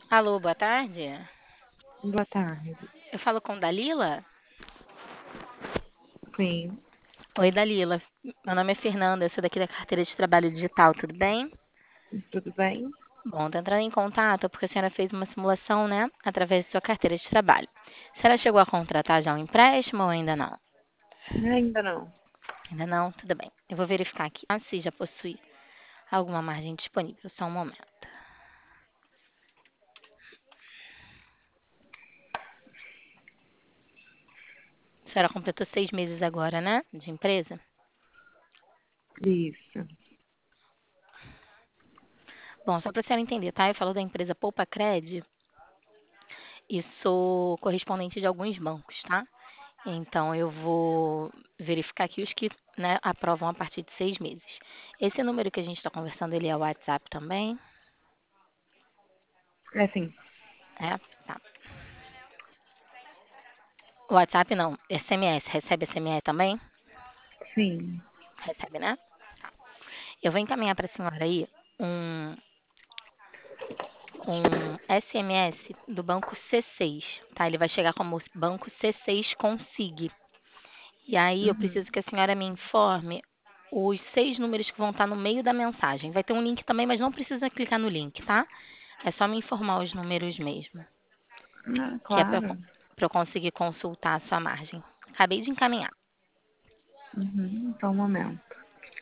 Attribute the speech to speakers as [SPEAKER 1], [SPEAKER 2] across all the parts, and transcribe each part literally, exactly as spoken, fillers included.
[SPEAKER 1] Alô, boa tarde.
[SPEAKER 2] Boa tarde.
[SPEAKER 1] Eu falo com Dalila?
[SPEAKER 2] Sim,
[SPEAKER 1] Oi, Dalila. Meu nome é Fernanda, eu sou daqui da carteira de trabalho digital, tudo bem?
[SPEAKER 2] tudo bem?
[SPEAKER 1] Bom, tô entrando em contato porque a senhora fez uma simulação, né, através da sua carteira de trabalho. A senhora chegou a contratar já um empréstimo ou ainda não?
[SPEAKER 2] Ainda não.
[SPEAKER 1] Ainda não? Tudo bem. Eu vou verificar aqui ah, se já possui alguma margem disponível. Só um momento. A senhora completou seis meses agora, né, de empresa?
[SPEAKER 2] Isso.
[SPEAKER 1] Bom, só para a senhora entender, tá? Eu falo da empresa Poupa Cred e sou correspondente de alguns bancos, tá? Então, eu vou verificar aqui os que, né, aprovam a partir de seis meses. Esse número que a gente está conversando, ele é o WhatsApp também?
[SPEAKER 2] É assim,
[SPEAKER 1] É? Tá. WhatsApp não, S M S. Recebe S M S também?
[SPEAKER 2] sim.
[SPEAKER 1] Recebe, né? Tá. Eu vou encaminhar para a senhora aí um, um S M S do banco C seis, tá? Ele vai chegar como banco C seis Consig. E aí eu
[SPEAKER 2] Uhum.
[SPEAKER 1] preciso que a senhora me informe os seis números que vão estar no meio da mensagem. Vai ter um link também, mas não precisa clicar no link, tá? É só me informar os números mesmo,
[SPEAKER 2] Ah,
[SPEAKER 1] que é para
[SPEAKER 2] claro.
[SPEAKER 1] eu conseguir consultar a sua margem. Acabei de encaminhar.
[SPEAKER 2] Uhum. Só um momento.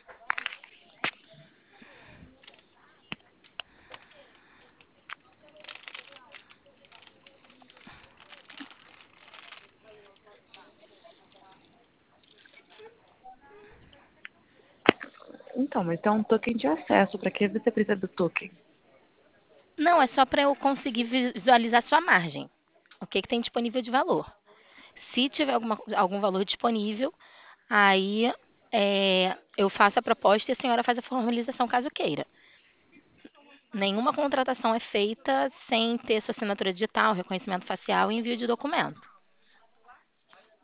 [SPEAKER 2] Então, mas tem um token de acesso. Para que você precisa do token?
[SPEAKER 1] Não, é só para eu conseguir visualizar a sua margem. O que, que tem disponível de valor. Se tiver alguma, algum valor disponível, aí é, eu faço a proposta e a senhora faz a formalização caso queira. Nenhuma contratação é feita sem ter sua assinatura digital, reconhecimento facial e envio de documento.